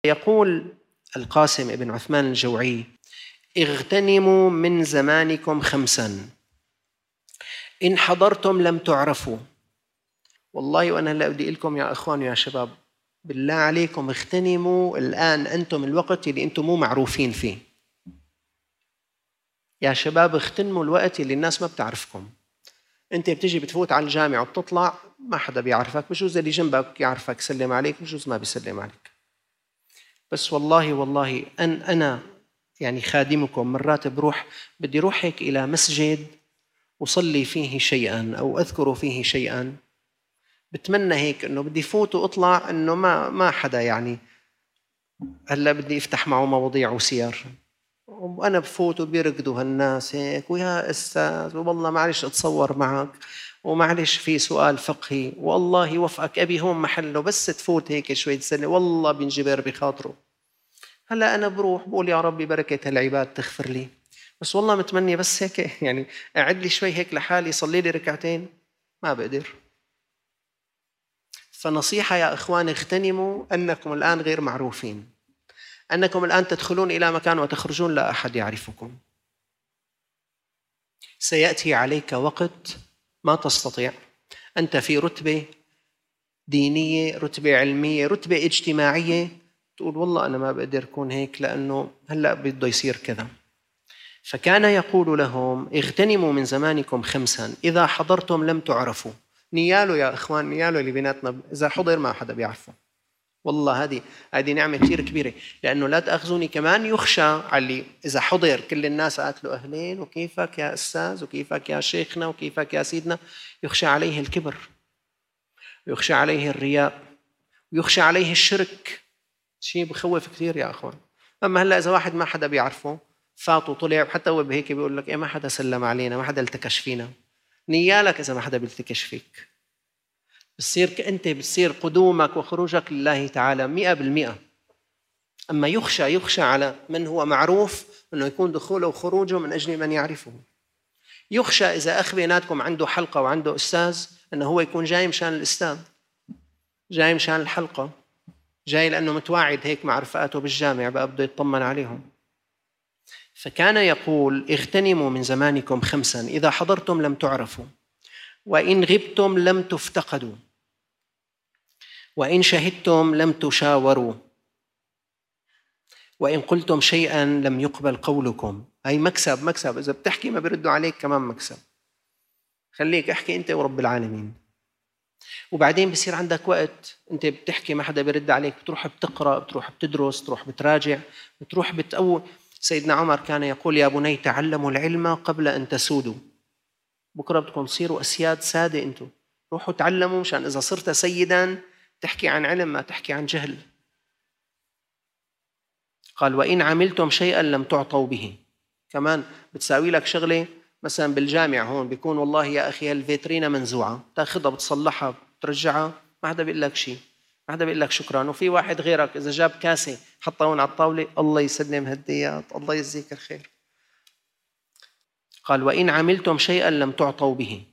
يقول القاسم بن عثمان الجوعي: اغتنموا من زمانكم 5 إن حضرتم لم تعرفوا. والله وأنا هلا بدي أقول لكم يا إخوان يا شباب، بالله عليكم اغتنموا الآن أنتم الوقت اللي أنتم مو معروفين فيه. يا شباب اغتنموا الوقت اللي الناس ما بتعرفكم. أنت بتجي بتفوت على الجامعة وبتطلع ما حدا بيعرفك، بجوز اللي جنبك يعرفك سلم عليك، بجوز ما بيسلم عليك. بس والله أنا يعني خادمكم مرات بروح بدي روح هيك إلى مسجد وصلي فيه شيئا أو أذكر فيه شيئا، بتمنى هيك إنه بدي فوت وأطلع إنه ما حدا يعني هلا بدي أفتح معه مواضيع وسير، وأنا بفوت وبيركضوا هالناس هيك ويا أستاذ والله معلش أتصور معك ومعلش في سؤال فقهي والله يوفقك أبي هون محله، بس تفوت هيك شوي تسلي والله بينجبر بخاطره. هلا أنا بروح بقول يا ربي بركة هالعباد تغفر لي، بس والله متمني بس هيك يعني أعد لي شوي هيك لحالي صلي لي ركعتين، ما بقدر. فنصيحة يا إخوان، اغتنموا أنكم الآن غير معروفين، أنكم الآن تدخلون إلى مكان وتخرجون لا أحد يعرفكم. سيأتي عليك وقت ما تستطيع، أنت في رتبة دينية، رتبة علمية، رتبة اجتماعية، تقول والله أنا ما بقدر أكون هيك لأنه هلأ بده يصير كذا. فكان يقول لهم: اغتنموا من زمانكم 5 إذا حضرتم لم تعرفوا. نياله يا إخوان، نياله اللي بيناتنا إذا حضر ما حدا بيعرفه. والله هذه نعمة كثير كبيرة، لأنه لا تأخذوني كمان يخشى على إذا حضر كل الناس قالت له أهلين وكيفك يا أستاذ وكيفك يا شيخنا وكيفك يا سيدنا، يخشى عليه الكبر ويخشى عليه الرياء ويخشى عليه الشرك، شيء بخوف كثير يا أخوان. أما هلأ إذا واحد ما حدا بيعرفه فات وطلع، حتى هو بهيك بيقول لك إيه ما حدا سلم علينا، ما حدا التكش فينا، نيالك إذا ما حدا بيلتكش فيك. أنت بتصير قدومك وخروجك لله تعالى 100%. أما يخشى على من هو معروف أنه يكون دخوله وخروجه من أجل من يعرفه. يخشى إذا أخ بيناتكم عنده حلقة وعنده أستاذ أنه هو يكون جاي مشان الأستاذ، جاي مشان الحلقة، جاي لأنه متواعد هيك مع رفقاته بالجامع بقى بده يطمن عليهم. فكان يقول: اغتنموا من زمانكم 5 إذا حضرتم لم تعرفوا، وإن غبتم لم تفتقدوا، وإن شهدتم لم تشاوروا، وإن قلتم شيئا لم يقبل قولكم. أي مكسب، إذا بتحكي ما بيردوا عليك كمان مكسب. خليك احكي أنت ورب العالمين. وبعدين بصير عندك وقت أنت بتحكي ما حدا بيرد عليك، بتروح بتقرأ، بتروح بتدرس، بتروح بتراجع، بتروح بتقوي. سيدنا عمر كان يقول: يا بني تعلموا العلم قبل أن تسودوا. بكرة بدكم تصيروا أسياد سادة، أنتم روحوا تعلموا مشان إذا صرت سيدا تحكي عن علم ما تحكي عن جهل. قال: وإن عملتم شيئا لم تعطوا به. كمان بتساوي لك شغلة مثلا بالجامع هون بيكون والله يا أخي الفيترينا منزوعة، تاخذها بتصلحها بترجعها، ما حدا بيقول لك شيء، ما حدا بيقول لك شكرا. وفي واحد غيرك إذا جاب كاسة حطها هون على الطاولة، الله يسلم هالديات، الله يجزيك الخير. قال: وإن عملتم شيئا لم تعطوا به